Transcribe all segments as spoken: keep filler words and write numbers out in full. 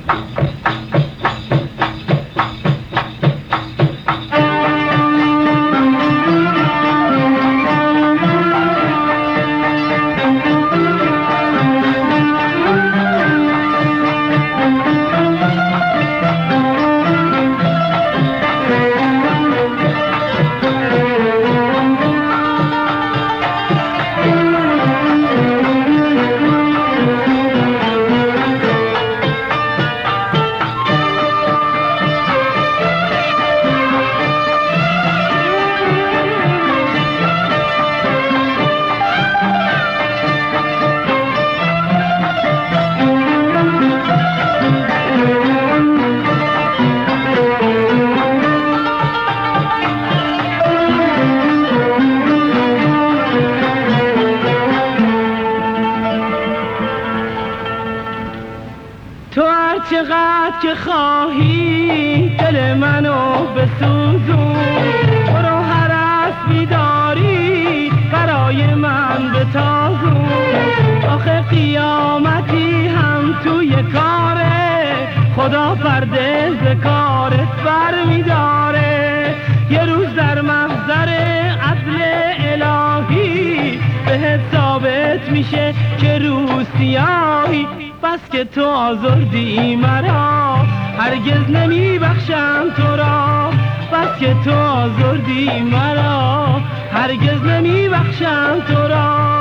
چقدر که خواهی دل منو بسوزون، برو هر اسبی داری برای من بتازون. آخه قیامتی هم توی کاره، خدا پرده ز کارت بر میداره. یه روز در محضر عدل الهی بهت ثابت میشه که روز سیاهی. بس که تو آزردی مرا، هرگز نمی بخشم تو را. بس که تو آزردی مرا، هرگز نمی بخشم تو را.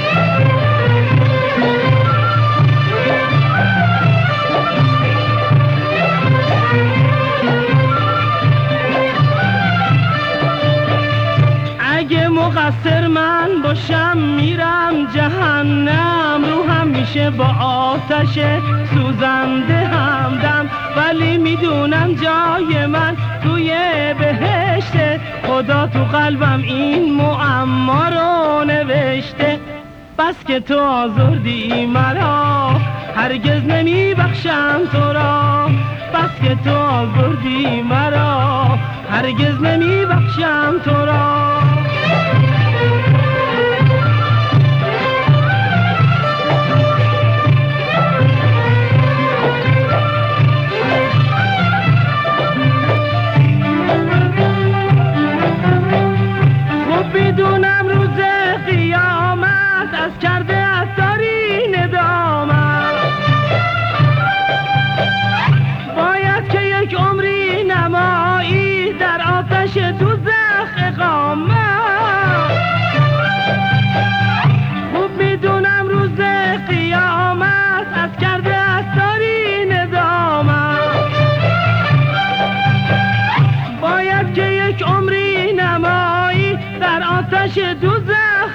اگه مقصر من باشم میرم جهنم، روحم میشه با آتش سوزنده همدم. ولی میدونم جای من توی بهشته، خدا تو قلبم این معما رو نوشته. بس که تو آزردی مرا، هرگز نمی بخشم تو را. بس که تو آزردی مرا، هرگز نمی بخشم تو را. بدونم روز قیامت از کرده از داری ندامت، باید که یک عمری نمایی در آتش دوزخ اقامت. خوب میدونم روز قیامت از کرده از داری ندامت، باید که یک عمری نمایی در آتش دوزخ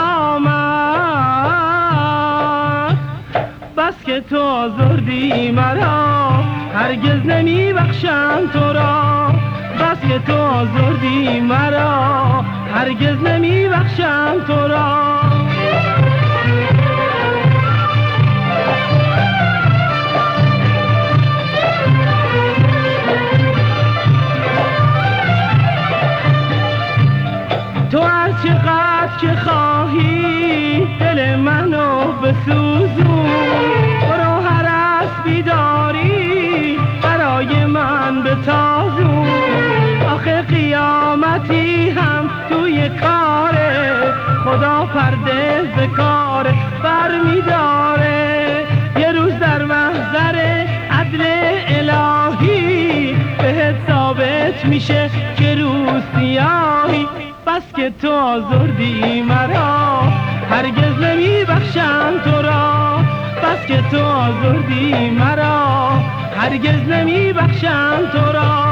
اقامت. بس که تو آزردی مرا، هرگز نمی بخشم تو را. بس که تو آزردی مرا، هرگز نمی بخشم تو را. تو هر چقدر که خواهی دل منو بسوزون، برو هر اسبی داری برای من بتازون. آخه قیامتی هم توی کاره، خدا پرده ز کار بر میداره. یه روز در محضر عدل الهی بهت ثابت میشه که روز سیاهی. بس که تو آزردی مرا، هرگز نمی بخشم تو را. بس که تو آزردی مرا، هرگز نمی بخشم تو را.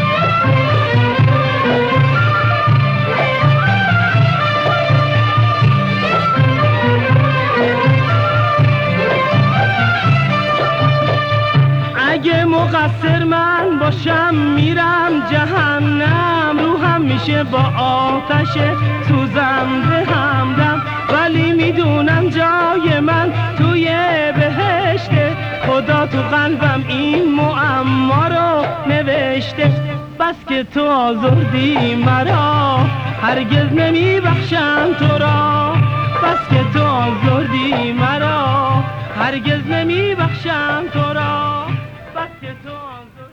اگه مقصر من باشم میرم جهنم، روحم میشه با آتش سوزنده همدم. ولی میدونم جای من توی بهشته، خدا تو قلبم این معما رو نوشته. بس که تو آزردی مرا، هرگز نمی بخشم تو را. بس که تو آزردی مرا، هرگز نمی بخشم تو را. تو آن